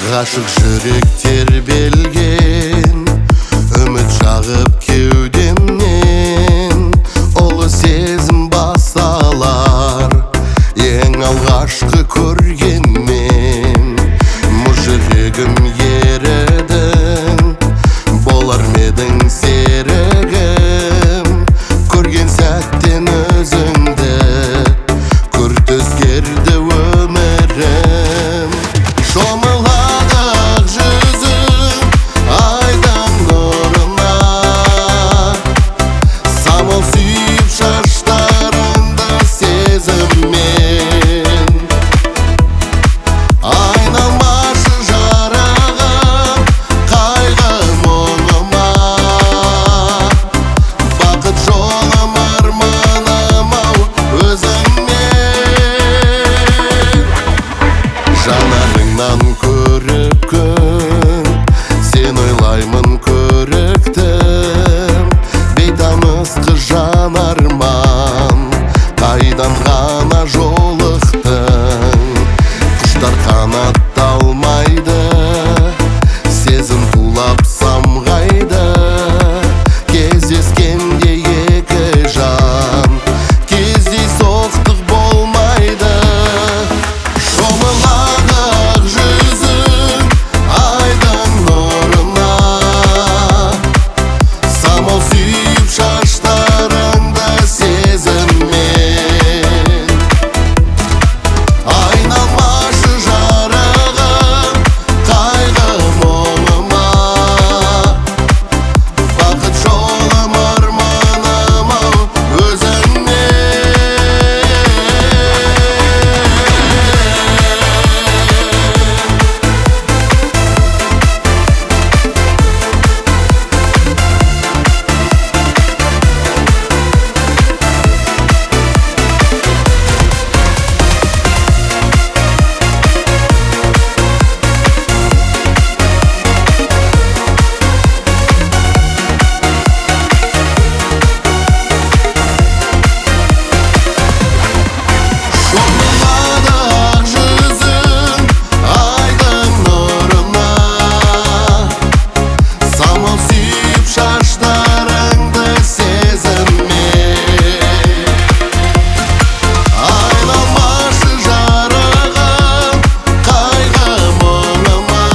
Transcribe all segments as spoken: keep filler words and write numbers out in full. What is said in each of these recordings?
Ғашық жүректер белген, үміт жағып кеудемнен, ұлы сезім басталар ең алғашқы көргенмен. Мұз жүрегім ередің, болар медің серігім, көрген сәттен өзіңді күрт өзгерді өмірім. Шомыладық жүзің айдың нұрына, самал сүйіп шаштарыңды сезіммен. Айналмашы жарығым қайғы мұңыма, бақыт жолым арманым-ау өзіңмен. Жанарыңнан көріп күн, сен ойлаймын көріктім, бейтаныс қыз жанарман, қайдан ғана жолықтың. Құштар қанатталмайды, сезім тулап самғайды, кездескенде екі жан кездейсоқтық болмайды. Шомыладық жүзің айдың нұрына, самал сүйіп шаштарыңды сезіммен. Айналмашы жарығым қайғы мұңыма, бақыт жолым арманым-ау өзіңмен. Шомыладық жүзің айдың нұрына, самал сүйіп шаштарыңды сезіммен. Айналмашы жарығым қайғы мұңыма,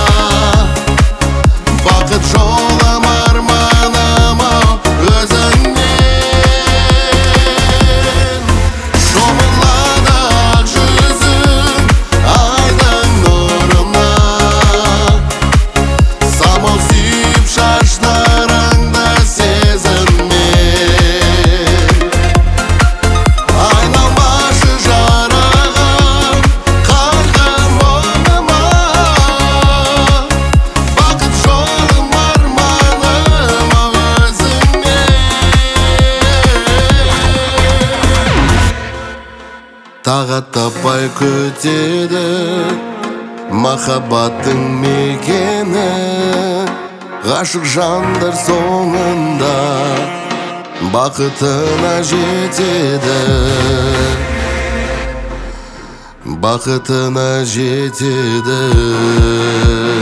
бақыт жолым арманым-ау өзіңмен. Шомыладық жүзің айдың нұрына, самал сүйіп шаштарыңды сезіммен. Айналмашы жарығым қайғы мұңыма, бақыт жолым арманым-ау өзіңмен. Тағат таппай күтеді махаббаттың мекені, ғашық жандар соңында бақытына жетеді, бақытына жетеді.